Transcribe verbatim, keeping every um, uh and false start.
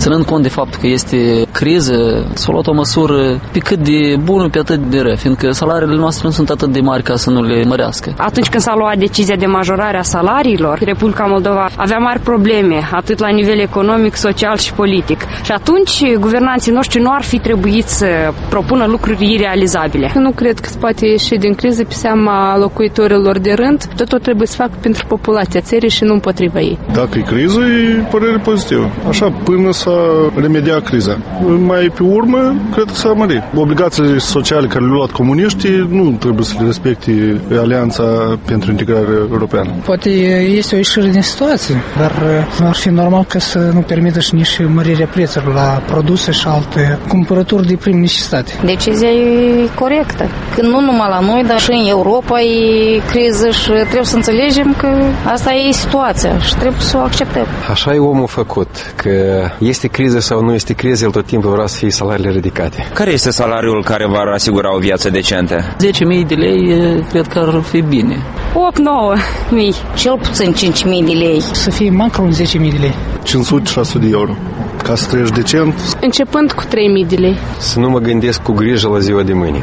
ținând cont de faptul că este criză, s-a luat o măsură pe cât de bună, pe atât de rea, fiindcă salariile noastre nu sunt atât de mari ca să nu le mărească. Atunci când s-a luat decizia de majorare a salariilor, Republica Moldova avea mari probleme, atât la nivel economic, social și politic. Și atunci guvernanții noștri nu ar fi trebuit să propună lucruri irealizabile. Nu cred că se poate ieși din criză pe seama locuitorilor de rând. Totul trebuie să facă pentru populația țării și nu împotriva ei. Dacă e criză, e părere pozitivă. Așa, până s-a remediat criza. Mai pe urmă, cred că s-a mărit. Obligațiile sociale care le-au luat comuniștii nu trebuie să le respecte Alianța pentru Integrare Europeană. Poate este o ieșire din situație, dar nu ar fi normal ca să nu permită și nici mărirea prețurilor la produse și alte cumpărături de prim necesitate. Decizia e corectă. Când nu numai la noi, dar și în Europa e criză și trebuie să înțelegem că asta e situația și trebuie să o acceptăm. Așa e omul făcut, că este criză sau nu este criză, el tot timpul vrea să fie salariile ridicate. Care este salariul care va asigura o viață decentă? zece mii de lei cred că ar fi bine. opt nouă mii. Cel puțin cinci mii de lei. Să fie macro zece mii de lei. cinci sute șase sute de euro. Ca să trăiești decent. Începând cu trei mii de lei. Să nu mă gândesc cu grijă la ziua de mâine.